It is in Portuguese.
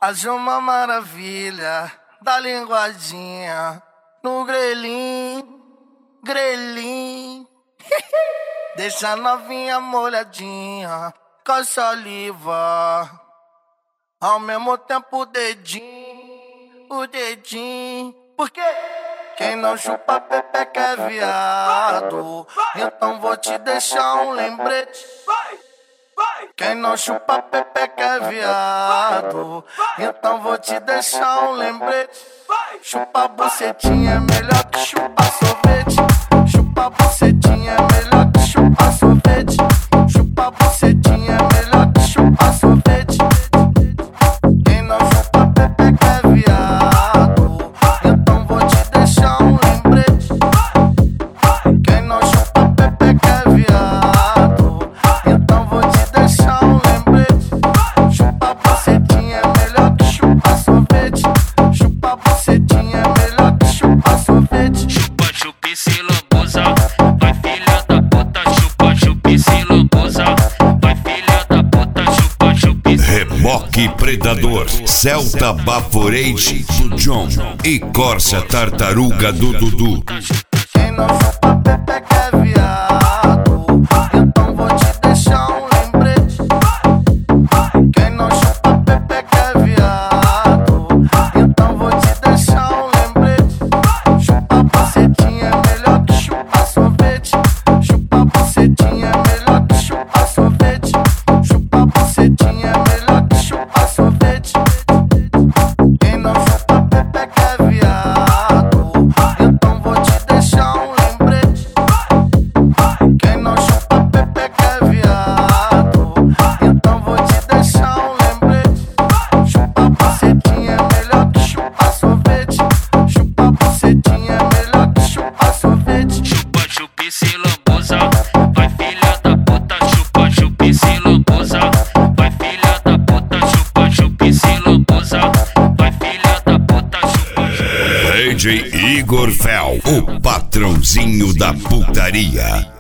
Haja uma maravilha da linguadinha no grelhinho, grelhinho. Deixa a novinha molhadinha com a saliva. Ao mesmo tempo o dedinho. Por quê? Quem não chupa pepeca é viado. Então vou te deixar um lembrete. Quem não chupa pepeca é viado. Então vou te deixar um lembrete. Chupa bucetinha é melhor que chupar sorvete. Chupa bucetinha é melhor que chupar sorvete. Chupa bucetinha é melhor que chupar sorvete. Quem não chupa pepeca é viado. Então vou te deixar um lembrete. Quem não chupa pepeca é viado. Então vou te deixar um lembrete. Chupa bucetinha é melhor que chupar sorvete. Chupa bucetinha é melhor que chupar sorvete. Chupa, chupa e se lambuza, vai filha da puta. Chupa, chupa e se lambuza, vai filha da puta. Chupa, chupa e se Reboque Predador, Celta Baforate do John e Corsa Tartaruga do Dudu. Quem não chupa pepeca é viado. Então vou te deixar um lembrete. Quem não chupa pepeca é viado. Então vou te deixar um lembrete. Chupa bucetinha é melhor que chupar sorvete. Chupa bucetinha é melhor que chupar sorvete. Chupa bucetinha é melhor que chupar sorvete. Quem não chupa pepeca é viado. Então vou te deixar um lembrete. Quem não chupa pepeca é viado. Então vou te deixar um lembrete. Chupa bucetinha é melhor que chupar sorvete. Chupa bucetinha é melhor que chupar sorvete. chupa, chupa e se lambuza, vai filha da puta. Chupa, chupa e se lambuza, vai filha da puta. Chupa, chupa e se lambuza, vai filha da puta. Chupa, chupa. DJ Igor Fel, o patrãozinho da putaria.